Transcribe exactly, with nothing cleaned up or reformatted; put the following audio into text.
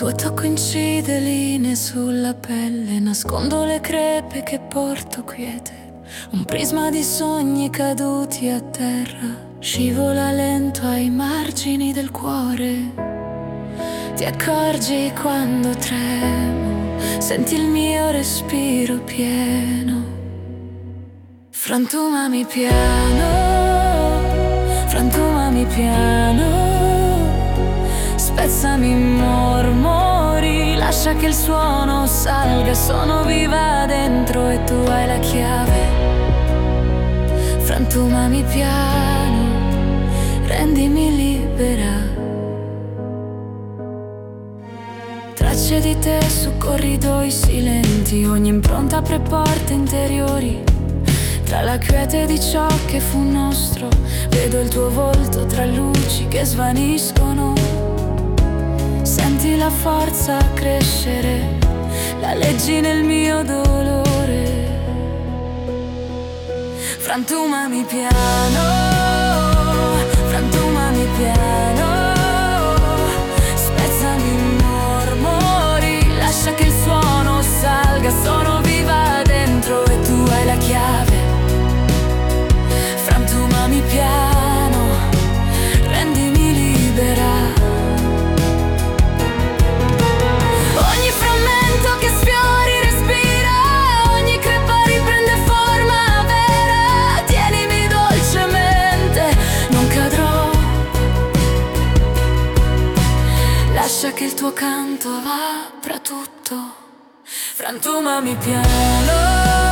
tuo tocco incide linee sulla pelle, nascondo le crepe che porto quiete. Un prisma di sogni caduti a terra, scivola lento ai margini del cuore. Ti accorgi quando tremo, senti il mio respiro pieno. Frantumami piano, frantumami piano, spezzami in mormori, lascia che il suono salga, sono viva dentro e tu hai la chiave. Frantumami piano, rendimi libera. Tracce di te su corridoi silenti, ogni impronta apre porte interiori. Tra la quiete di ciò che fu nostro, vedo il tuo volto tra luci che svaniscono. Senti la forza crescere, la leggi nel mio dolore. Frantumami piano, frantumami piano, spezzami in mormori, lascia che il suono salga, sono viva dentro e tu hai la chiave. Frantumami piano, rendimi libera. Ogni frammento che sfiori respira, ogni crepa riprende forma vera. Tienimi dolcemente, non cadrò. Lascia che il tuo canto apra tutto. Frantumami piano,